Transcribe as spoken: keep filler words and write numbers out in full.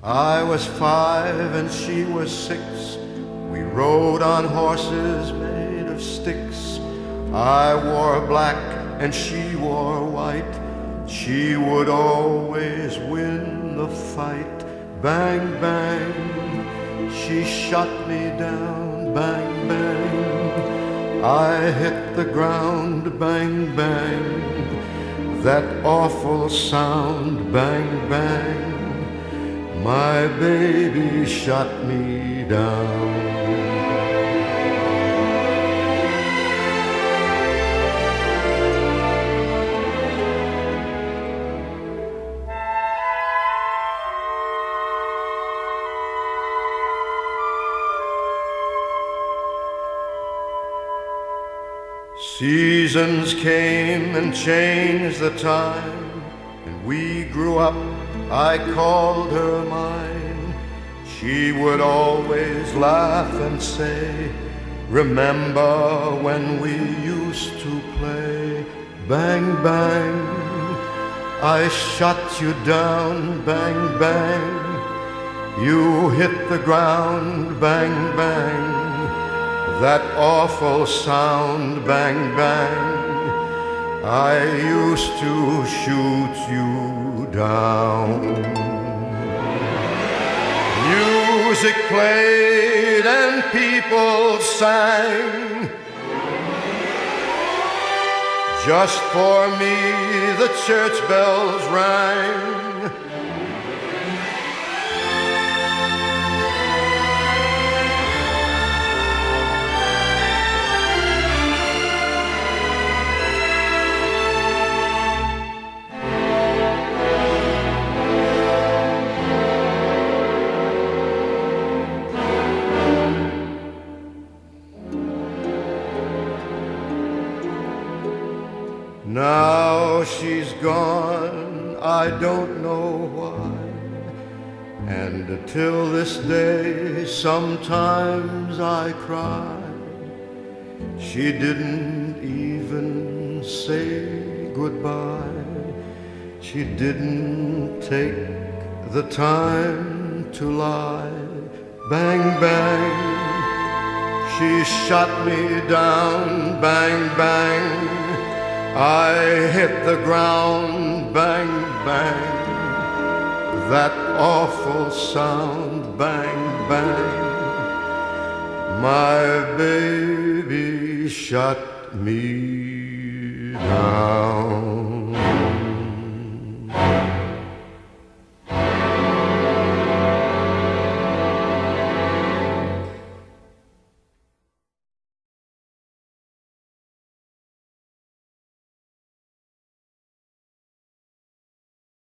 I was five and she was six. We rode on horses made of sticks. I wore black and she wore white. She would always win the fight. Bang, bang, she shot me down. Bang, bang, I hit the ground. Bang, bang, that awful sound. Bang, bang, my baby shot me down. Seasons came and changed the time, and we grew up. I called her mine. She would always laugh and say, remember when we used to play? Bang, bang, I shot you down. Bang, bang, you hit the ground. Bang, bang, that awful sound. Bang, bang, I used to shoot you down. Music played and people sang. Just for me the church bells rang. Now she's gone, I don't know why. And till this day sometimes I cry. She didn't even say goodbye. She didn't take the time to lie. Bang, bang, she shot me down. Bang, bang, I hit the ground. Bang, bang, that awful sound. Bang, bang, my baby shot me down.